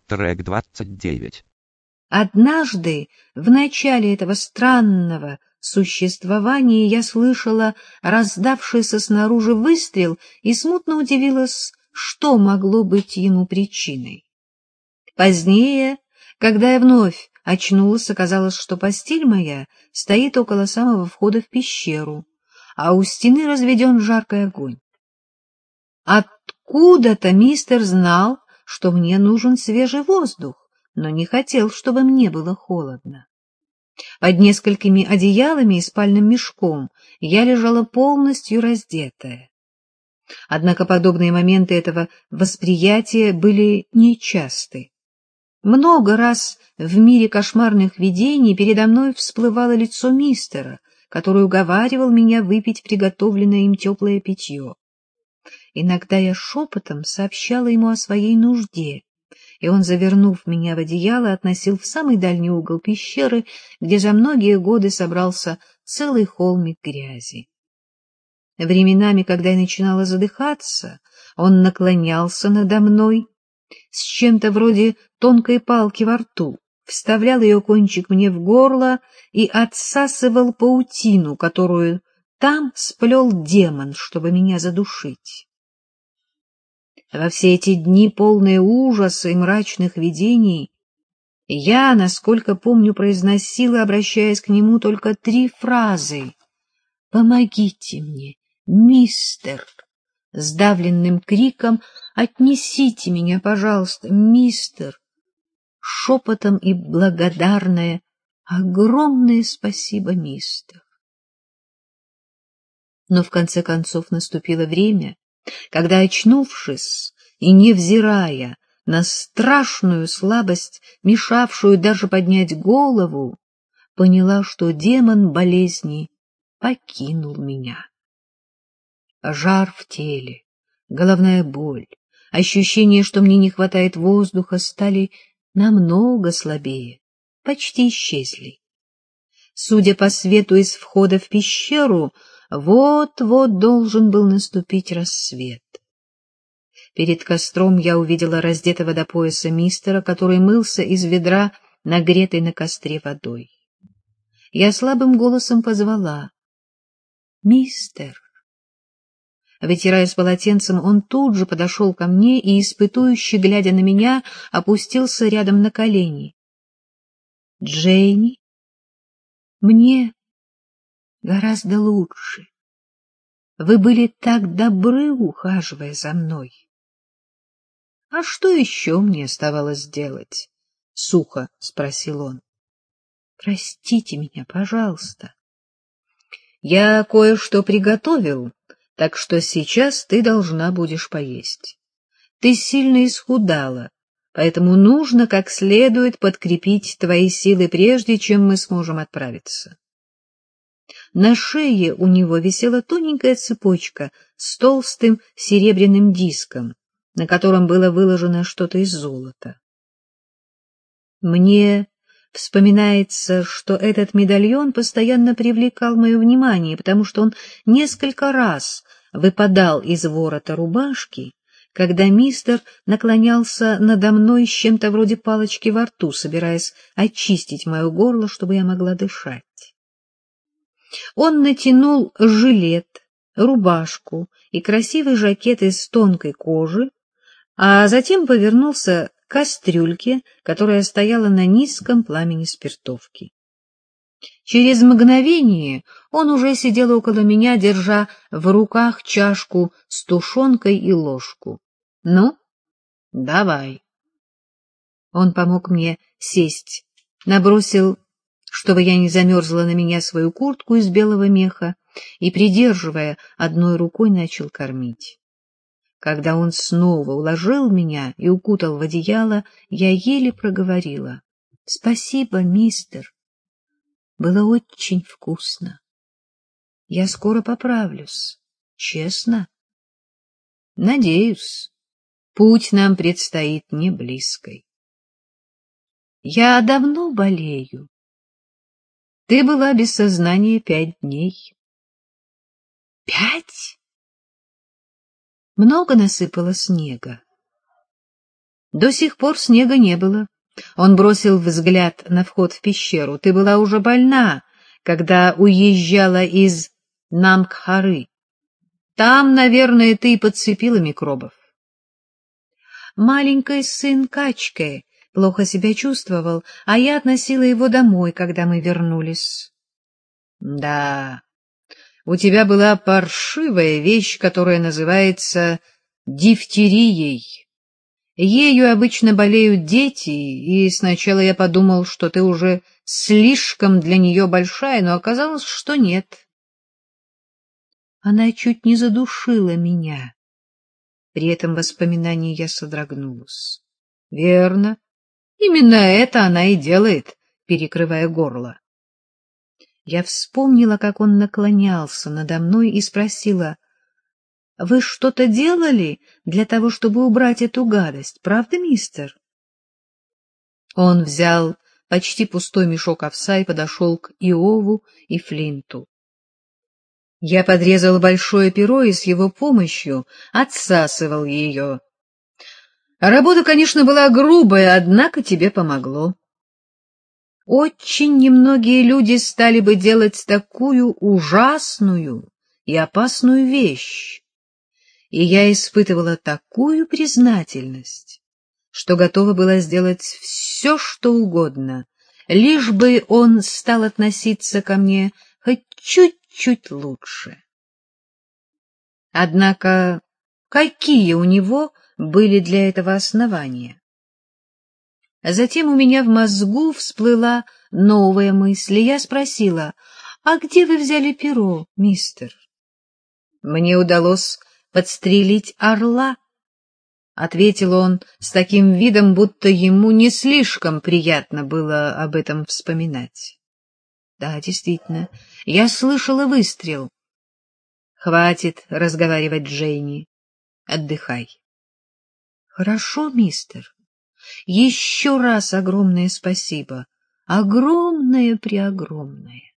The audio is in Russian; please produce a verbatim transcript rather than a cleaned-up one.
Трек двадцать девять. Однажды в начале этого странного существования я слышала раздавшийся снаружи выстрел и смутно удивилась, что могло быть ему причиной. Позднее, когда я вновь очнулась, оказалось, что постель моя стоит около самого входа в пещеру, а у стены разведен жаркий огонь. Откуда-то мистер знал, что мне нужен свежий воздух, но не хотел, чтобы мне было холодно. Под несколькими одеялами и спальным мешком я лежала полностью раздетая. Однако подобные моменты этого восприятия были нечасты. Много раз в мире кошмарных видений передо мной всплывало лицо мистера, который уговаривал меня выпить приготовленное им теплое питье. Иногда я шепотом сообщала ему о своей нужде, и он, завернув меня в одеяло, относил в самый дальний угол пещеры, где за многие годы собрался целый холмик грязи. Временами, когда я начинала задыхаться, он наклонялся надо мной с чем-то вроде тонкой палки во рту, вставлял ее кончик мне в горло и отсасывал паутину, которую там сплел демон, чтобы меня задушить. Во все эти дни, полные ужаса и мрачных видений, я, насколько помню, произносила, обращаясь к нему, только три фразы: «Помогите мне, мистер!» Сдавленным криком: «Отнесите меня, пожалуйста, мистер!» Шепотом и благодарное: «Огромное спасибо, мистер!» Но в конце концов наступило время, когда, очнувшись и невзирая на страшную слабость, мешавшую даже поднять голову, поняла, что демон болезни покинул меня. Жар в теле, головная боль, ощущение, что мне не хватает воздуха, стали намного слабее, почти исчезли. Судя по свету из входа в пещеру, вот-вот должен был наступить рассвет. Перед костром я увидела раздетого до пояса мистера, который мылся из ведра, нагретой на костре водой. Я слабым голосом позвала: «Мистер». Вытираясь полотенцем, он тут же подошел ко мне и, испытующе глядя на меня, опустился рядом на колени. «Джейни, мне гораздо лучше. Вы были так добры, ухаживая за мной». — А что еще мне оставалось делать? — сухо спросил он. — Простите меня, пожалуйста. Я кое-что приготовил, так что сейчас ты должна будешь поесть. Ты сильно исхудала, поэтому нужно как следует подкрепить твои силы, прежде чем мы сможем отправиться. На шее у него висела тоненькая цепочка с толстым серебряным диском, на котором было выложено что-то из золота. Мне вспоминается, что этот медальон постоянно привлекал мое внимание, потому что он несколько раз выпадал из ворота рубашки, когда мистер наклонялся надо мной с чем-то вроде палочки во рту, собираясь очистить мое горло, чтобы я могла дышать. Он натянул жилет, рубашку и красивый жакет из тонкой кожи, а затем повернулся к кастрюльке, которая стояла на низком пламени спиртовки. Через мгновение он уже сидел около меня, держа в руках чашку с тушенкой и ложку. — Ну, давай. Он помог мне сесть, набросил, чтобы я не замерзла, на меня свою куртку из белого меха и, придерживая одной рукой, начал кормить. Когда он снова уложил меня и укутал в одеяло, я еле проговорила: — Спасибо, мистер. Было очень вкусно. Я скоро поправлюсь. Честно? Надеюсь, путь нам предстоит не близкой. Я давно болею. Ты была без сознания пять дней. Пять? Много насыпало снега. До сих пор снега не было. Он бросил взгляд на вход в пещеру. Ты была уже больна, когда уезжала из Намгхары. Там, наверное, ты и подцепила микробов. Маленький сын Качке плохо себя чувствовал, а я относила его домой, когда мы вернулись. Да, у тебя была паршивая вещь, которая называется дифтерией. Ею обычно болеют дети, и сначала я подумал, что ты уже слишком для нее большая, но оказалось, что нет. Она чуть не задушила меня. При этом воспоминании я содрогнулась. Верно, именно это она и делает, перекрывая горло. Я вспомнила, как он наклонялся надо мной и спросила: — Вы что-то делали для того, чтобы убрать эту гадость, правда, мистер? Он взял почти пустой мешок овса и подошел к Иову и Флинту. Я подрезал большое перо и с его помощью отсасывал ее. Работа, конечно, была грубая, однако тебе помогло. Очень немногие люди стали бы делать такую ужасную и опасную вещь. И я испытывала такую признательность, что готова была сделать все, что угодно, лишь бы он стал относиться ко мне хоть чуть-чуть лучше. Однако какие у него были для этого основания? Затем у меня в мозгу всплыла новая мысль, и я спросила: «А где вы взяли перо, мистер?» «Мне удалось подстрелить орла», — ответил он с таким видом, будто ему не слишком приятно было об этом вспоминать. «Да, действительно, я слышала выстрел». «Хватит разговаривать, Джейни. Отдыхай». «Хорошо, мистер. Еще раз огромное спасибо. Огромное-преогромное».